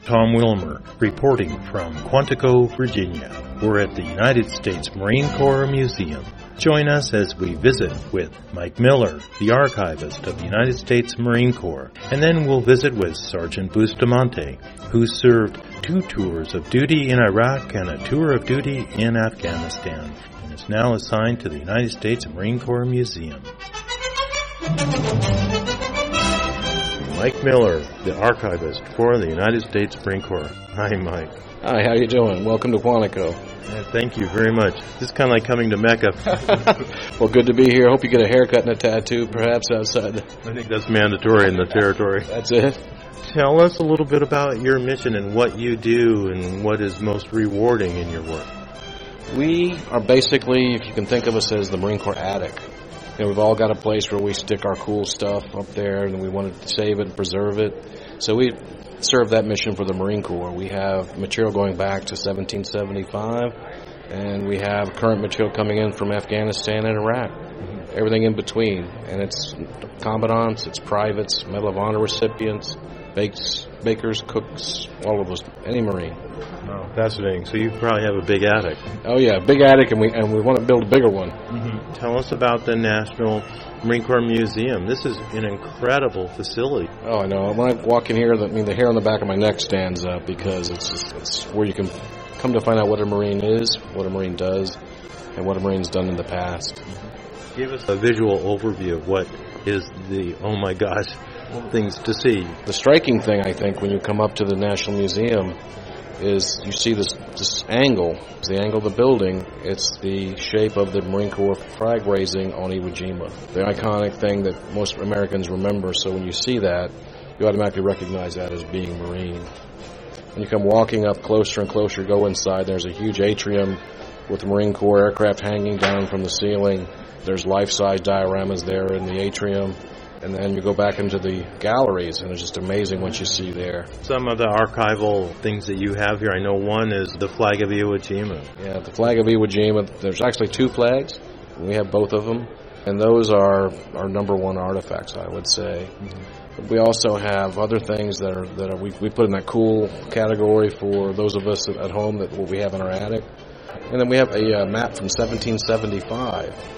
Tom Wilmer, reporting from Quantico, Virginia. We're at the United States Marine Corps Museum. Join us as we visit with Mike Miller, the archivist of the United States Marine Corps, and then we'll visit with Sergeant Bustamante, who served 2 tours of duty in Iraq and a tour of duty in Afghanistan, and is now assigned to the United States Marine Corps Museum. Mike Miller, the archivist for the United States Marine Corps. Hi, Mike. Hi, how you doing? Welcome to Quantico. Thank you very much. This is kind of like coming to Mecca. Well, good to be here. Hope you get a haircut and a tattoo, perhaps outside. I think that's mandatory in the territory. That's it. Tell us a little bit about your mission and what you do and what is most rewarding in your work. We are basically, if you can think of us as the Marine Corps attic. You know, we've all got a place where we stick our cool stuff up there and we want to save it and preserve it. So we serve that mission for the Marine Corps. We have material going back to 1775, and we have current material coming in from Afghanistan and Iraq. Everything in between. And it's commandants, it's privates, Medal of Honor recipients, bakers, cooks, all of us, any Marine. Oh, fascinating. So you probably have a big attic. Oh yeah, big attic, and we want to build a bigger one. Mm-hmm. Tell us about the National Marine Corps Museum. This is an incredible facility. Oh, I know. When I walk in here, the hair on the back of my neck stands up because it's where you can come to find out what a Marine is, what a Marine does, and what a Marine's done in the past. Give us a visual overview of what is the, oh my gosh, things to see. The striking thing, I think, when you come up to the National Museum is you see this angle. It's the angle of the building. It's the shape of the Marine Corps flag raising on Iwo Jima. The iconic thing that most Americans remember, so when you see that, you automatically recognize that as being Marine. When you come walking up closer and closer, go inside, there's a huge atrium with the Marine Corps aircraft hanging down from the ceiling. There's life-size dioramas there in the atrium. And then you go back into the galleries, and it's just amazing what you see there. Some of the archival things that you have here, I know one is the flag of Iwo Jima. Yeah, the flag of Iwo Jima. There's actually 2 flags. We have both of them. And those are our number 1 artifacts, I would say. Mm-hmm. We also have other things that we put in that cool category for those of us at home that what we have in our attic. And then we have a map from 1775.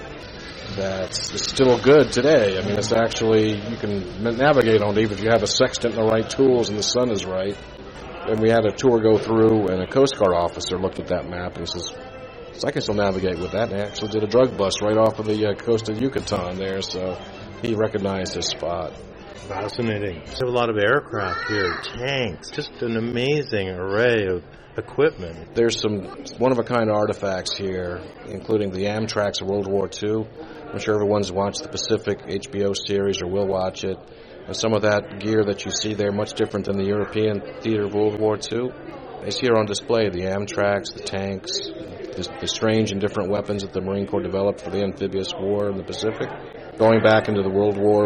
That's still good today. I mean, it's actually, you can navigate on it even if you have a sextant and the right tools and the sun is right. And we had a tour go through, and a Coast Guard officer looked at that map and says, I can still navigate with that. And they actually did a drug bust right off of the coast of Yucatan there, so he recognized his spot. Fascinating. There's a lot of aircraft here, tanks, just an amazing array of equipment. There's some one-of-a-kind artifacts here, including the Amtracs of World War II. I'm sure everyone's watched the Pacific HBO series or will watch it. And some of that gear that you see there, much different than the European theater of World War II, is here on display. The Amtracs, the tanks, the strange and different weapons that the Marine Corps developed for the amphibious war in the Pacific. Going back into the World War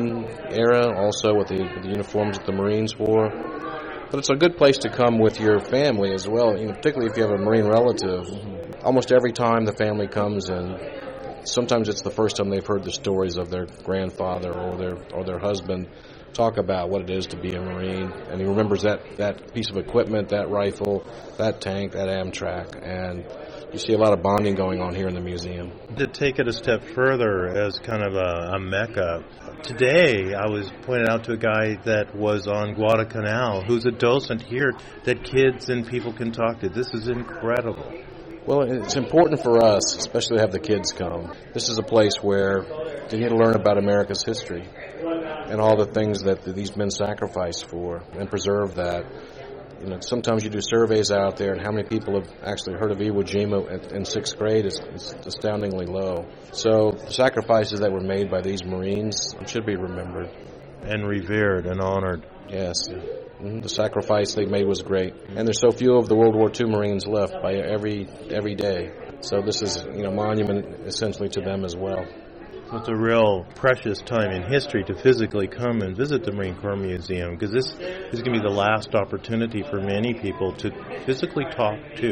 I era, also with the uniforms that the Marines wore. But it's a good place to come with your family as well, particularly if you have a Marine relative. Almost every time the family comes in, sometimes it's the first time they've heard the stories of their grandfather or their husband talk about what it is to be a Marine. And he remembers that piece of equipment, that rifle, that tank, that Amtrak. And you see a lot of bonding going on here in the museum. To take it a step further as kind of a mecca, today I was pointed out to a guy that was on Guadalcanal who's a docent here that kids and people can talk to. This is incredible. Well, it's important for us, especially to have the kids come. This is a place where they need to learn about America's history and all the things that these men sacrificed for and preserve that. Sometimes you do surveys out there, and how many people have actually heard of Iwo Jima in 6th grade is astoundingly low. So the sacrifices that were made by these Marines should be remembered. And revered and honored. Yes. The sacrifice they made was great. And there's so few of the World War II Marines left by every day. So this is a monument essentially to them as well. It's a real precious time in history to physically come and visit the Marine Corps Museum, because this is going to be the last opportunity for many people to physically talk to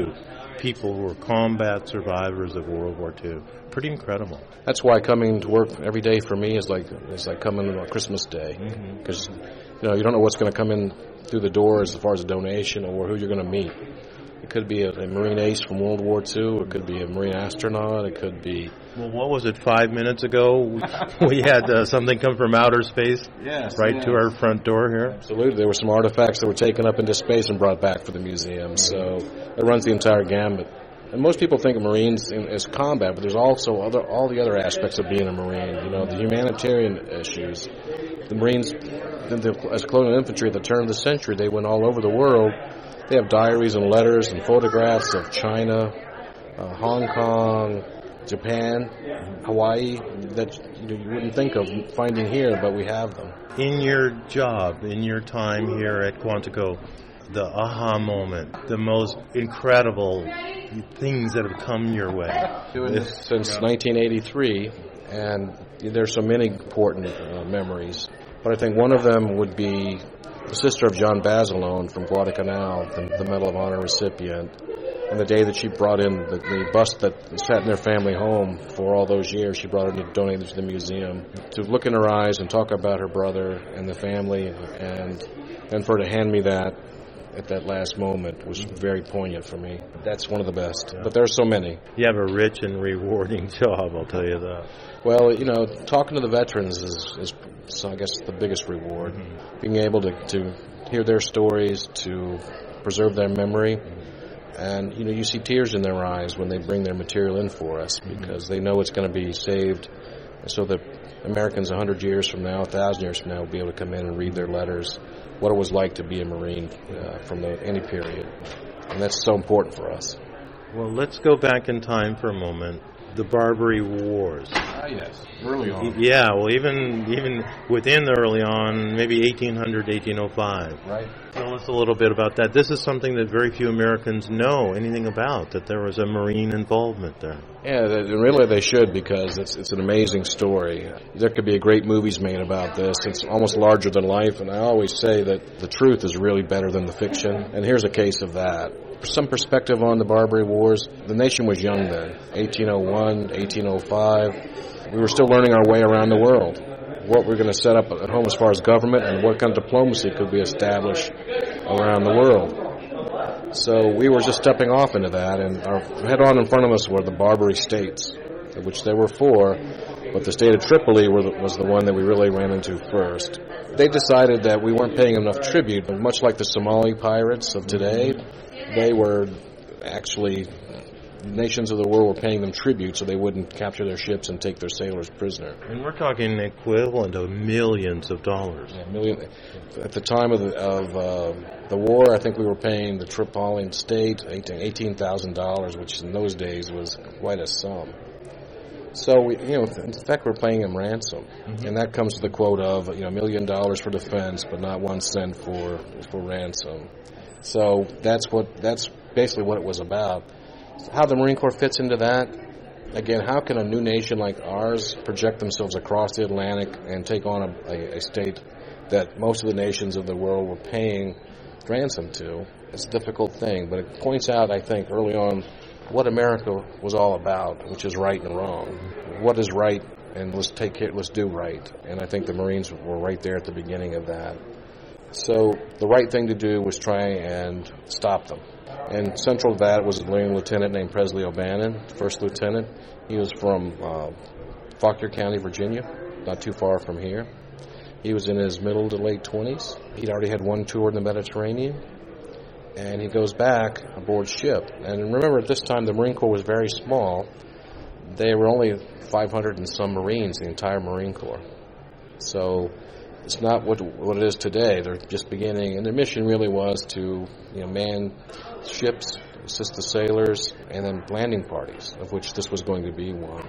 people who were combat survivors of World War II. Pretty incredible. That's why coming to work every day for me is like coming on Christmas Day, because you don't know what's going to come in through the door as far as a donation or who you're going to meet. It could be a Marine ace from World War II. It could be a Marine astronaut. It could be... Well, what was it, 5 minutes ago? We had something come from outer space to our front door here. Absolutely. There were some artifacts that were taken up into space and brought back for the museum. So it runs the entire gambit. And most people think of Marines as combat, but there's also all the other aspects of being a Marine. The humanitarian issues. The Marines, as colonial infantry at the turn of the century, they went all over the world. They have diaries and letters and photographs of China, Hong Kong, Japan, Hawaii that you wouldn't think of finding here, but we have them. In your job, in your time here at Quantico, the aha moment, the most incredible things that have come your way? Doing this since 1983, and there's so many important memories. But I think one of them would be the sister of John Basilone from Guadalcanal, the Medal of Honor recipient, and the day that she brought in the bust that sat in their family home for all those years, she brought it to donate it to the museum. To look in her eyes and talk about her brother and the family, and for her to hand me that at that last moment was very poignant for me. That's one of the best. But there are so many. You have a rich and rewarding job, I'll tell you that. Well, talking to the veterans is I guess, the biggest reward. Being able to hear their stories, to preserve their memory. And, you see tears in their eyes when they bring their material in for us because they know it's going to be saved so that Americans 100 years from now, 1,000 years from now, will be able to come in and read their letters, what it was like to be a Marine from any period. And that's so important for us. Well, let's go back in time for a moment. The Barbary Wars. Yes, early on. Yeah, well, even within the early on, maybe 1800, 1805. Right. Tell us a little bit about that. This is something that very few Americans know anything about, that there was a Marine involvement there. Yeah, really they should, because it's an amazing story. There could be great movies made about this. It's almost larger than life, and I always say that the truth is really better than the fiction, and here's a case of that. For some perspective on the Barbary Wars, the nation was young then, 1801, 1805. We were still learning our way around the world. What we're going to set up at home as far as government and what kind of diplomacy could be established around the world. So we were just stepping off into that, and head on in front of us were the Barbary states, which there were 4, but the state of Tripoli was the one that we really ran into first. They decided that we weren't paying enough tribute, but much like the Somali pirates of today, they were actually, nations of the world were paying them tribute so they wouldn't capture their ships and take their sailors prisoner. And we're talking equivalent of millions of dollars. Yeah, at the time of the war, I think we were paying the Tripolitan state $18,000, which in those days was quite a sum. So, in fact, we're paying them ransom. And that comes to the quote of, $1 million for defense, but not 1 cent for ransom. So that's basically what it was about. How the Marine Corps fits into that, again, how can a new nation like ours project themselves across the Atlantic and take on a state that most of the nations of the world were paying ransom to? It's a difficult thing, but it points out, I think, early on what America was all about, which is right and wrong. What is right, and let's do right. And I think the Marines were right there at the beginning of that. So the right thing to do was try and stop them. And central to that was a Marine lieutenant named Presley O'Bannon, first lieutenant. He was from Fauquier County, Virginia, not too far from here. He was in his middle to late 20s. He'd already had 1 tour in the Mediterranean. And he goes back aboard ship. And remember, at this time, the Marine Corps was very small. They were only 500 and some Marines, the entire Marine Corps. So it's not what it is today. They're just beginning, and their mission really was to man ships, assist the sailors, and then landing parties, of which this was going to be one.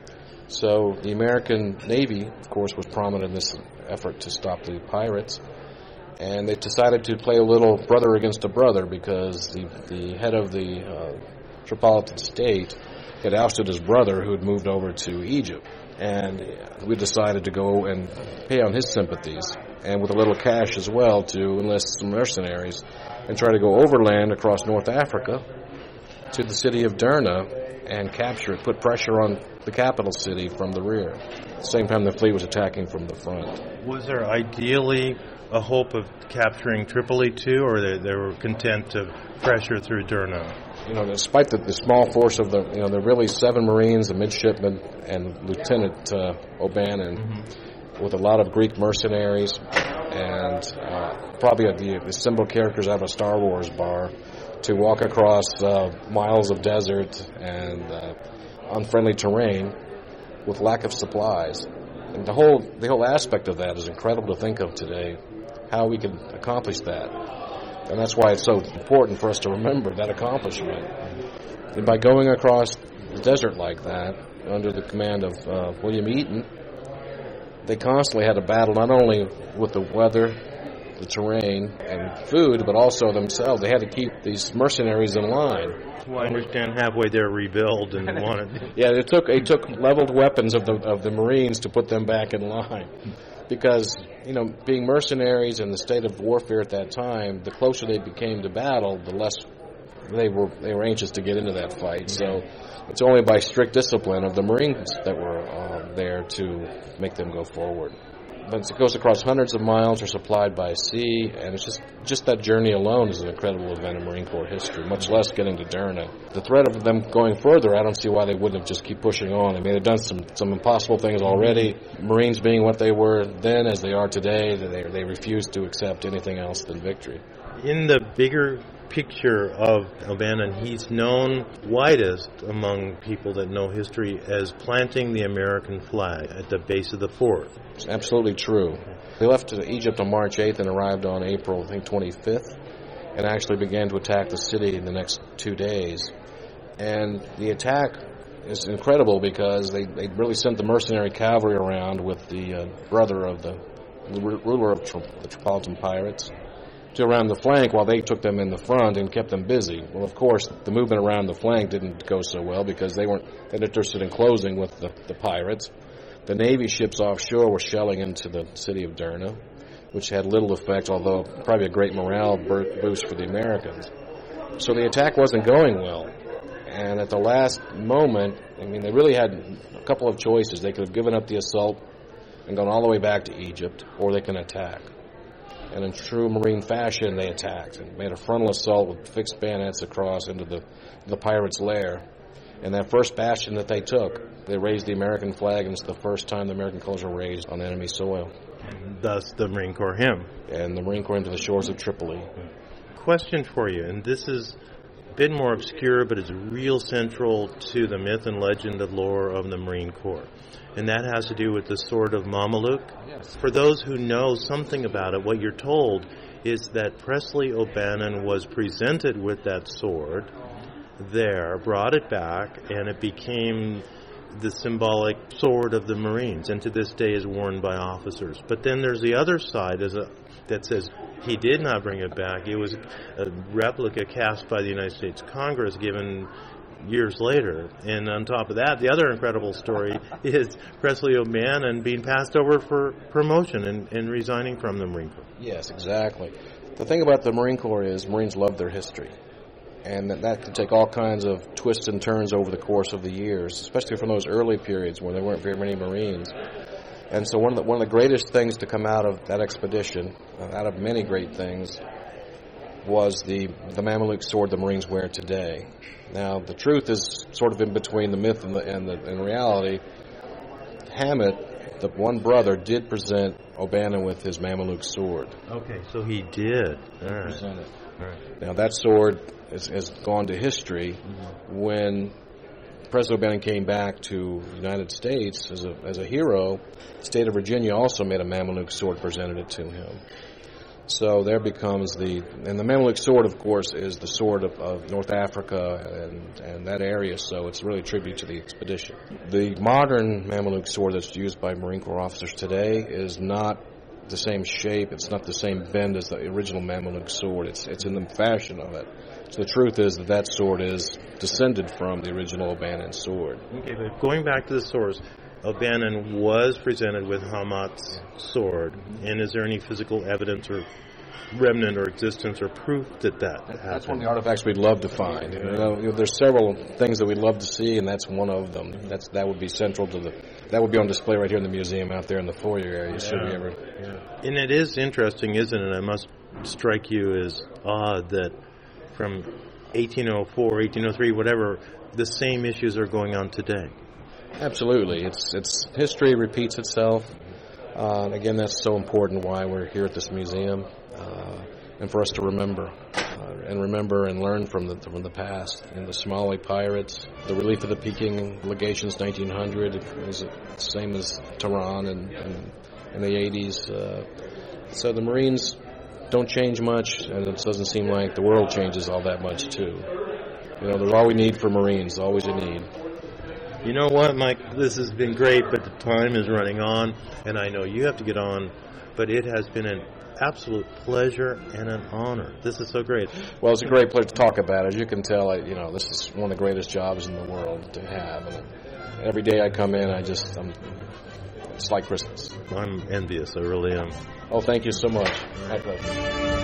So the American Navy, of course, was prominent in this effort to stop the pirates, and they decided to play a little brother against a brother because the head of the Tripolitan state had ousted his brother who had moved over to Egypt. And we decided to go and pay on his sympathies, and with a little cash as well to enlist some mercenaries and try to go overland across North Africa to the city of Derna and capture it, put pressure on the capital city from the rear. At the same time, the fleet was attacking from the front. Was there ideally a hope of capturing Tripoli too, or they were content to pressure through Derna? Despite the small force of there are really 7 Marines, a midshipman, and Lieutenant O'Bannon, with a lot of Greek mercenaries, and probably the symbol characters out of a Star Wars bar, to walk across miles of desert and unfriendly terrain with lack of supplies. And the whole aspect of that is incredible to think of today, how we could accomplish that. And that's why it's so important for us to remember that accomplishment. And by going across the desert like that, under the command of William Eaton, they constantly had to battle not only with the weather, the terrain, and food, but also themselves. They had to keep these mercenaries in line. Well, I understand halfway there rebuild and wanted. Yeah, it took leveled weapons of the Marines to put them back in line, because being mercenaries in the state of warfare at that time, the closer they became to battle, the less they were anxious to get into that fight. So it's only by strict discipline of the Marines that were there to make them go forward. But it goes across hundreds of miles, are supplied by sea, and it's just that journey alone is an incredible event in Marine Corps history, much less getting to Derna. The threat of them going further, I don't see why they wouldn't have just keep pushing on. I mean, they've done some impossible things already. Marines being what they were then as they are today, they refuse to accept anything else than victory. In the bigger picture of O'Bannon, he's known widest among people that know history as planting the American flag at the base of the fort. It's absolutely true. They left Egypt on March 8th and arrived on April, 25th, and actually began to attack the city in the next 2 days. And the attack is incredible because they really sent the mercenary cavalry around with the brother of the ruler of the Tripolitan pirates to around the flank while they took them in the front and kept them busy. Well, of course, the movement around the flank didn't go so well because they weren't interested in closing with the pirates. The Navy ships offshore were shelling into the city of Derna, which had little effect, although probably a great morale boost for the Americans. So the attack wasn't going well. And at the last moment, they really had a couple of choices. They could have given up the assault and gone all the way back to Egypt, or they can attack. And in true Marine fashion, they attacked and made a frontal assault with fixed bayonets across into the pirates' lair. And that first bastion that they took, they raised the American flag, and it's the first time the American colors were raised on enemy soil. And thus the Marine Corps hymn. And the Marine Corps into the shores of Tripoli. Question for you, and this is a bit more obscure, but it's real central to the myth and legend of lore of the Marine Corps. And that has to do with the sword of Mameluke. Yes. For those who know something about it, what you're told is that Presley O'Bannon was presented with that sword there, brought it back, and it became the symbolic sword of the Marines, and to this day is worn by officers. But then there's the other side that says he did not bring it back. It was a replica cast by the United States Congress given years later. And on top of that, the other incredible story is Presley O'Bannon being passed over for promotion and resigning from the Marine Corps. Yes, exactly. The thing about the Marine Corps is Marines love their history. And that can take all kinds of twists and turns over the course of the years, especially from those early periods when there weren't very many Marines. And so one of the greatest things to come out of that expedition, out of many great things, was the Mameluke sword the Marines wear today. Now, the truth is sort of in between the myth and reality. Hammett, the one brother, did present O'Bannon with his Mameluke sword. Okay, so he did. All right. Present it. All right. Now, that sword has gone to history when President O'Bannon came back to the United States as a hero. The state of Virginia also made a Mameluke sword, presented it to him. So there becomes the Mameluke sword, of course, is the sword of North Africa and that area, so it's really a tribute to the expedition. The modern Mameluke sword that's used by Marine Corps officers today is not the same shape, it's not the same bend as the original Mameluke sword. It's in the fashion of it. So the truth is that sword is descended from the original O'Bannon sword. Okay, but going back to the source, O'Bannon was presented with Hammat's sword, and is there any physical evidence or remnant or existence or proof that happened. That's one of the artifacts we'd love to find. There's several things that we'd love to see, and that's one of them. That would be central to that would be on display right here in the museum out there in the foyer area. Should we ever? Yeah. And it is interesting, isn't it? It must strike you as odd that from 1804, 1803, whatever, the same issues are going on today. Absolutely. It's history repeats itself. Again, that's so important why we're here at this museum, and for us to remember and learn from the past. And the Somali pirates, the relief of the Peking legations, 1900, it was the same as Tehran in the 80s. So the Marines don't change much, and it doesn't seem like the world changes all that much too. They're all we need for Marines, always a need. You know what, Mike? This has been great, but the time is running on, and I know you have to get on, but it has been an absolute pleasure and an honor. This is so great. Well, it's a great pleasure to talk about. As you can tell, this is one of the greatest jobs in the world to have. And every day I come in, it's like Christmas. I'm envious. I really am. Oh, thank you so much. My pleasure.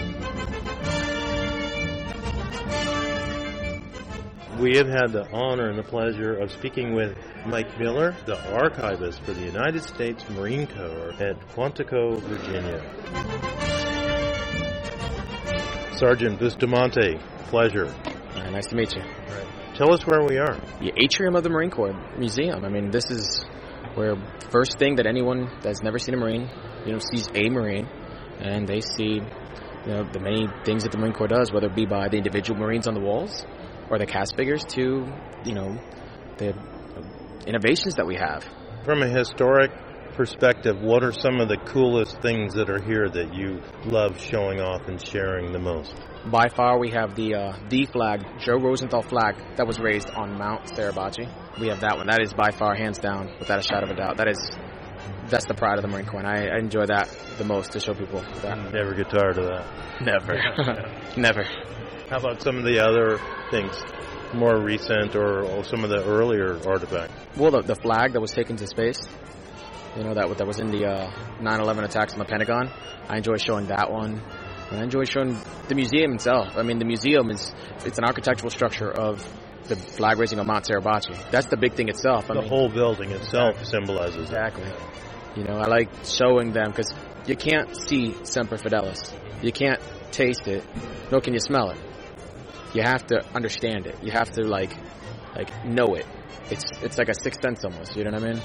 We have had the honor and the pleasure of speaking with Mike Miller, the archivist for the United States Marine Corps at Quantico, Virginia. Sergeant Bustamante, pleasure. Nice to meet you. Right. Tell us where we are. The atrium of the Marine Corps Museum. I mean, this is where first thing that anyone that's never seen a Marine, sees a Marine, and they see, the many things that the Marine Corps does, whether it be by the individual Marines on the walls, or the cast figures, to, the innovations that we have. From a historic perspective, what are some of the coolest things that are here that you love showing off and sharing the most? By far, we have the flag, Joe Rosenthal flag, that was raised on Mount Suribachi. We have that one. That is by far, hands down, without a shadow of a doubt. That's the pride of the Marine Corps, and I enjoy that the most, to show people that. Never get tired of that. Never. Never. How about some of the other things, more recent or some of the earlier artifacts? Well, the flag that was taken to space, that was in the 9/11 attacks on the Pentagon. I enjoy showing that one. And I enjoy showing the museum itself. I mean, the museum it's an architectural structure of the flag raising on Mount Suribachi. That's the big thing itself. The whole building itself symbolizes exactly. I like showing them because you can't see Semper Fidelis. You can't taste it, nor can you smell it. You have to understand it. You have to know it. It's like a sixth sense almost. You know what I mean?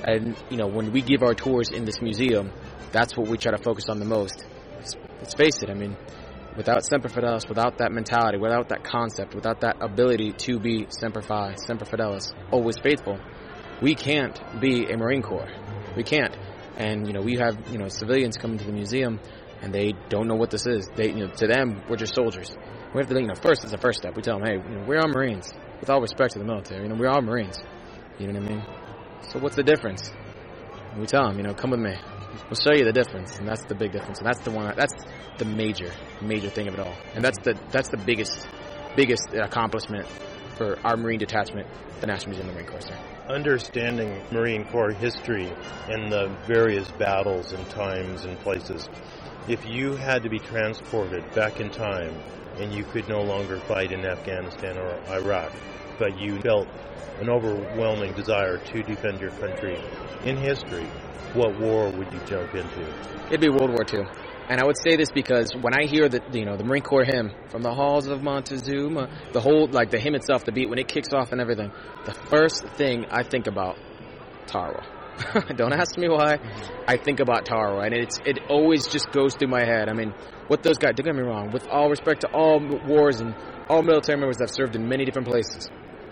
And when we give our tours in this museum, that's what we try to focus on the most. Let's face it. I mean, without Semper Fidelis, without that mentality, without that concept, without that ability to be Semper Fi, Semper Fidelis, always faithful, we can't be a Marine Corps. We can't. And we have civilians come into the museum and they don't know what this is. They to them we're just soldiers. We have to first it's the first step. We tell them, hey, we're all Marines. With all respect to the military, we're all Marines. You know what I mean? So what's the difference? And we tell them, come with me. We'll show you the difference, and that's the big difference, and that's the major thing of it all, and that's the biggest accomplishment for our Marine detachment, the National Museum of the Marine Corps. Sir. Understanding Marine Corps history and the various battles and times and places, if you had to be transported back in time and you could no longer fight in Afghanistan or Iraq, but you felt an overwhelming desire to defend your country in history, what war would you jump into? It'd be World War II. And I would say this because when I hear the Marine Corps hymn, From the Halls of Montezuma, the whole, the hymn itself, the beat, when it kicks off and everything, the first thing I think about, Tarawa. Don't ask me why. I think about Tarawa, and it always just goes through my head. I mean, what those guys, don't get me wrong, with all respect to all wars and all military members that have served in many different places,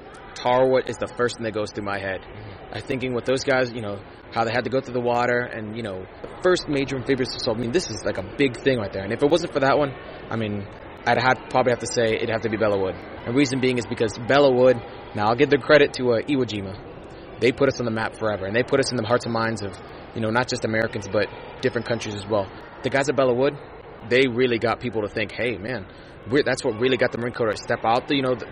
Tarawa is the first thing that goes through my head. I'm thinking what those guys, how they had to go through the water, and, the first major amphibious assault. I mean, this is like a big thing right there. And if it wasn't for that one, I mean, probably have to say it'd have to be Bellawood. And the reason being is because Bellawood, now I'll give the credit to Iwo Jima. They put us on the map forever, and they put us in the hearts and minds of, not just Americans, but different countries as well. The guys at Bellawood, they really got people to think, hey, man, that's what really got the Marine Corps to step out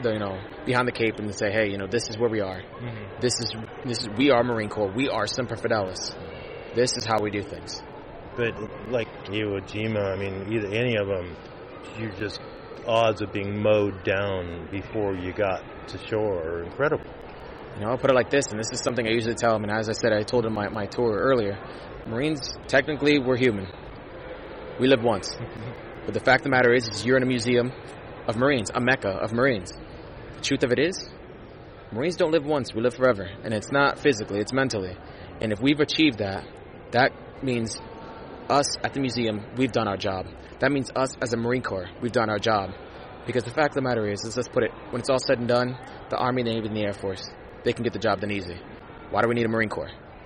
behind the cape and say, hey, this is where we are. Mm-hmm. This is we are Marine Corps. We are Semper Fidelis. This is how we do things. But like Iwo Jima, I mean, either any of them, you're just odds of being mowed down before you got to shore are incredible. I'll put it like this, and this is something I usually tell them, and as I said, I told them my tour earlier. Marines, technically, we're human. We live once. But the fact of the matter is you're in a museum of Marines, a mecca of Marines. The truth of it is, Marines don't live once, we live forever. And it's not physically, it's mentally. And if we've achieved that, that means us at the museum, we've done our job. That means us as a Marine Corps, we've done our job. Because the fact of the matter is, let's put it, when it's all said and done, the Army, the Navy, and the Air Force, they can get the job done easy. Why do we need a Marine Corps?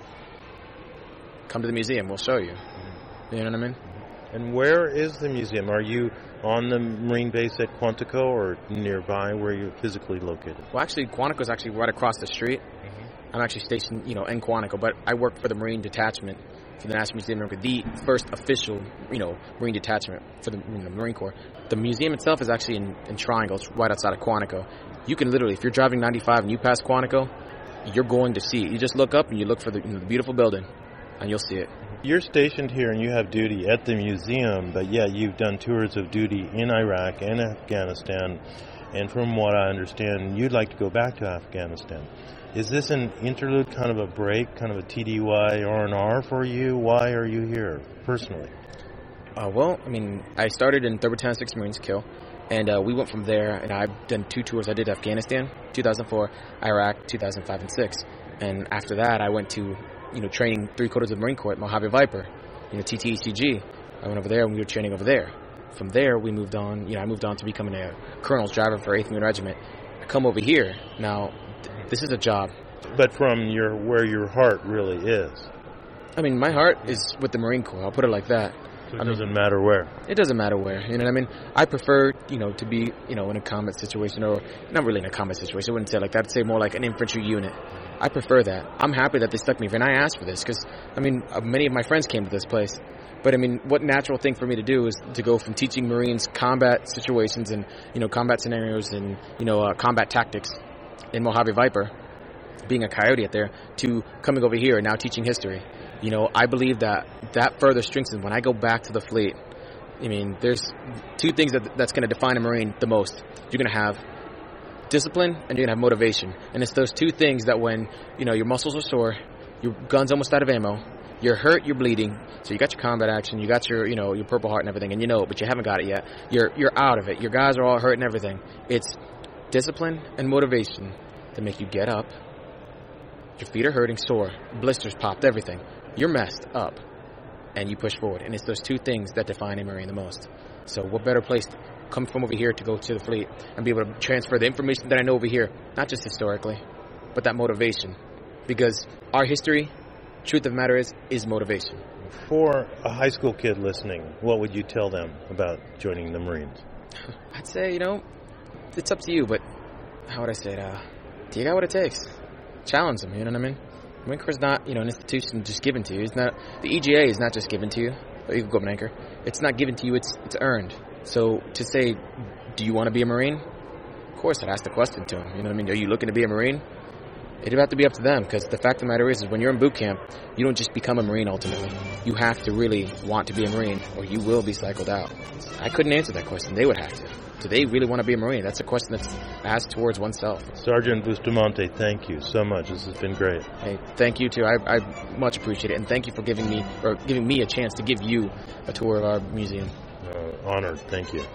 Come to the museum, we'll show you. You know what I mean? And where is the museum? Are you on the Marine base at Quantico or nearby where you're physically located? Well, actually, Quantico is actually right across the street. I'm actually stationed, in Quantico, but I work for the Marine Detachment for the National Museum of America, the first official, Marine Detachment for the Marine Corps. The museum itself is actually in Triangle. It's right outside of Quantico. You can literally, if you're driving 95 and you pass Quantico, you're going to see it. You just look up and you look for the beautiful building, and you'll see it. You're stationed here and you have duty at the museum, but yet you've done tours of duty in Iraq and Afghanistan, and from what I understand, you'd like to go back to Afghanistan. Is this an interlude, kind of a break, kind of a TDY R&R for you? Why are you here, personally? Well, I started in 3rd Battalion 6th Marines, Kill, and we went from there, and I've done 2 tours. I did Afghanistan, 2004, Iraq, 2005 and 6. And after that, I went to training 3 quarters of the Marine Corps at Mojave Viper, TTECG. I went over there and we were training over there. From there, we moved on. I moved on to becoming a colonel's driver for 8th Marine Regiment. I come over here. Now, this is a job. But from where your heart really is. My heart is with the Marine Corps. I'll put it like that. So it doesn't matter where. It doesn't matter where. You know what I mean? I prefer, to be, in a combat situation, or not really in a combat situation. I wouldn't say it like that. I'd say more like an infantry unit. I prefer that. I'm happy that they stuck me. And I asked for this because, many of my friends came to this place. But, what natural thing for me to do is to go from teaching Marines combat situations and, combat scenarios and, combat tactics in Mojave Viper, being a coyote out there, to coming over here and now teaching history. I believe that further strengthens when I go back to the fleet. There's 2 things that's going to define a Marine the most. You're going to have discipline and you're going to have motivation. And it's those 2 things that when, your muscles are sore, your gun's almost out of ammo, you're hurt, you're bleeding, so you got your combat action, you got your, your Purple Heart and everything, and but you haven't got it yet. You're out of it. Your guys are all hurt and everything. It's discipline and motivation to make you get up. Your feet are hurting, sore, blisters popped, everything. You're messed up, and you push forward. And it's those 2 things that define a Marine the most. So what better place to come from over here to go to the fleet and be able to transfer the information that I know over here, not just historically, but that motivation. Because our history, truth of the matter is motivation. For a high school kid listening, what would you tell them about joining the Marines? I'd say, it's up to you, but how would I say it? Do you got what it takes? Challenge them, you know what I mean? Marine Corps is not, an institution just given to you. It's not, the EGA is not just given to you. You can go up an anchor. It's not given to you, it's earned. So to say, do you want to be a Marine? Of course, I'd ask the question to them. You know what I mean? Are you looking to be a Marine? It'd have to be up to them, because the fact of the matter is when you're in boot camp, you don't just become a Marine ultimately. You have to really want to be a Marine, or you will be cycled out. I couldn't answer that question. They would have to. Do they really want to be a Marine? That's a question that's asked towards oneself. Sergeant Bustamante, thank you so much. This has been great. Hey, thank you too. I much appreciate it, and thank you for giving me a chance to give you a tour of our museum. Honored. Thank you.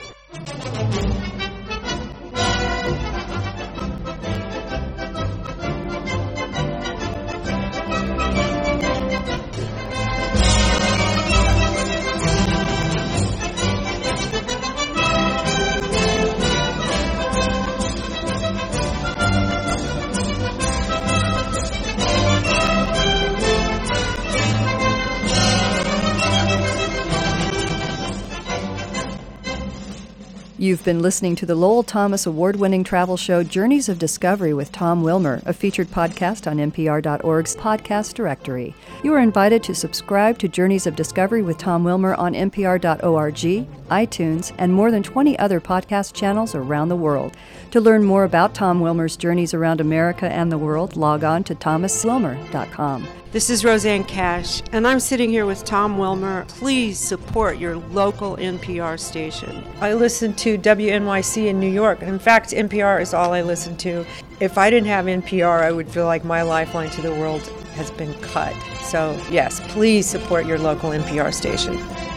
You've been listening to the Lowell Thomas award-winning travel show Journeys of Discovery with Tom Wilmer, a featured podcast on NPR.org's podcast directory. You are invited to subscribe to Journeys of Discovery with Tom Wilmer on NPR.org, iTunes, and more than 20 other podcast channels around the world. To learn more about Tom Wilmer's journeys around America and the world, log on to thomaswilmer.com. This is Roseanne Cash, and I'm sitting here with Tom Wilmer. Please support your local NPR station. I listen to WNYC in New York. In fact, NPR is all I listen to. If I didn't have NPR, I would feel like my lifeline to the world has been cut. So, yes, please support your local NPR station.